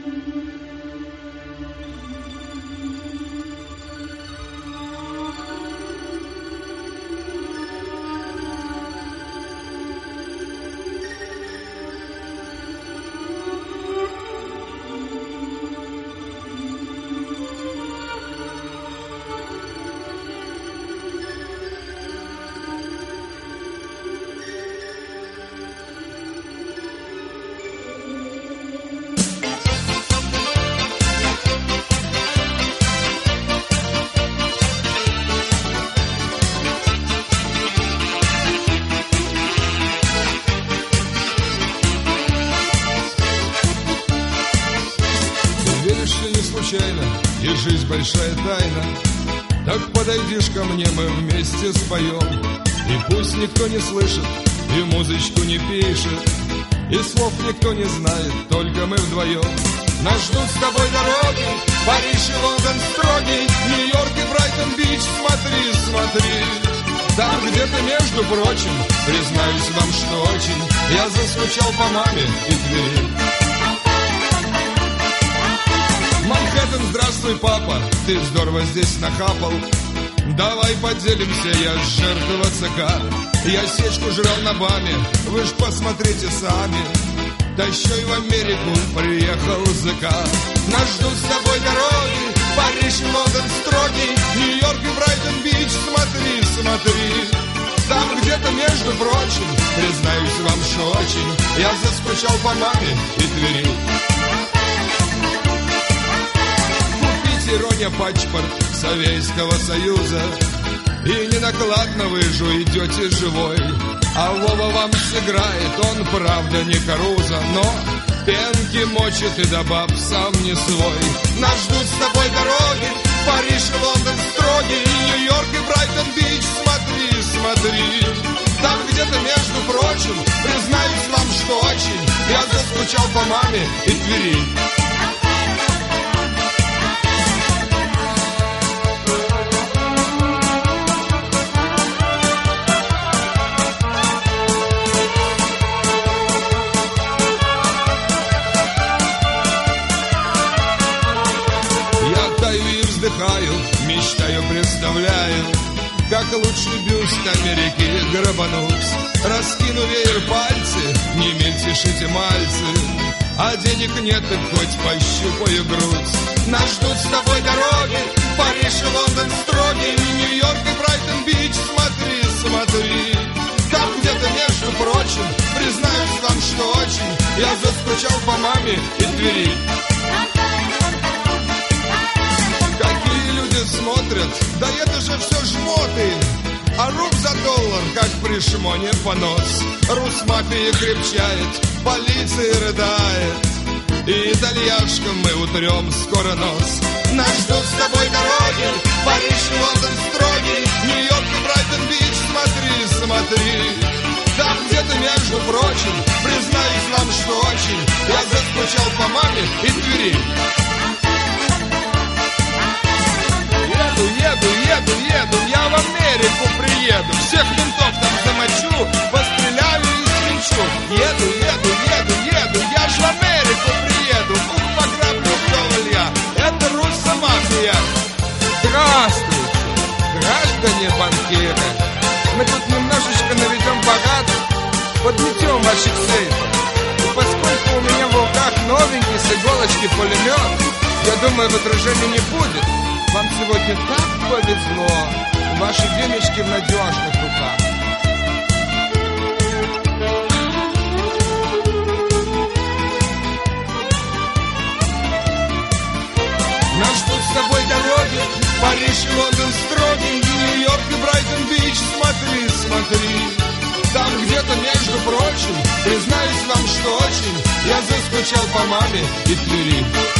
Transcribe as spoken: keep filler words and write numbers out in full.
И жизнь большая тайна. Так подойдишь ко мне, мы вместе споем. И пусть никто не слышит, и музычку не пишет, и слов никто не знает, только мы вдвоем. Нас ждут с тобой дороги, Париж и Лондон строгий, Нью-Йорк и Брайтон-Бич, смотри, смотри. Там где-то, между прочим, признаюсь вам, что очень я заскучал по маме и Твери. Манхэттен, здравствуй, папа, ты здорово здесь нахапал. Давай поделимся, я жертва ЦК. Я сечку жрал на баме, вы ж посмотрите сами. Да еще и в Америку приехал ЗК. Нас ждут с тобой дороги, Париж и Лондон строгий, Нью-Йорк и Брайтон-Бич, смотри, смотри. Там где-то, между прочим, признаюсь вам, что очень я заскучал по маме и Твери. Ирония, паспорт Советского Союза, и не накладно вы же идете живой. А Вова вам сыграет, он правда не Каруза, но пенки мочит и до баб сам не свой. Нас ждут с тобой дороги, Париж и Лондон строгий, Нью-Йорк и Брайтон-Бич, смотри, смотри. Там где-то, между прочим, признаюсь вам, что очень я заскучал по маме и Твери. Мечтаю, представляю, как лучший бюст Америки грабануть. Раскину веер пальцы, не мельтешите мальцы, а денег нет, так хоть пощупаю грудь. Нас ждут с тобой дороги, Париж и Лондон строгий, Нью-Йорк и Брайтон-Бич, смотри, смотри. Там где-то, между прочим, признаюсь вам, что очень я заскучал по маме и Твери. Смотрят, да это же все жмоты, а руб за доллар, как при шмоне понос. Русмафия крепчает, полиция рыдает, и итальяшкам мы утрем скоро нос. Нас ждут с тобой дороги, Париж и Лондон строгий, Нью-Йорк и Брайтон-Бич, смотри, смотри. Там где-то, между прочим, признаюсь вам, что очень я заскучал по маме и Твери. Еду, еду, еду, еду, я в Америку приеду, всех ментов там замочу, постреляю и свинчу. Еду, еду, еду, еду, я ж в Америку приеду, ух, пограблю вдоволь я, это руссомафия. Здравствуйте, граждане банкиры, мы тут немножечко наведем порядок, подметем ваших сейфов. И поскольку у меня в руках новенький с иголочки пулемет, я думаю, возражений не будет. Вам сегодня так повезло, ваши денежки в надежных руках. Нас ждут с тобой дороги, Париж и Лондон строгий, Нью-Йорк и Брайтон-Бич, смотри, смотри. Там где-то, между прочим, признаюсь вам, что очень я заскучал по маме и Твери.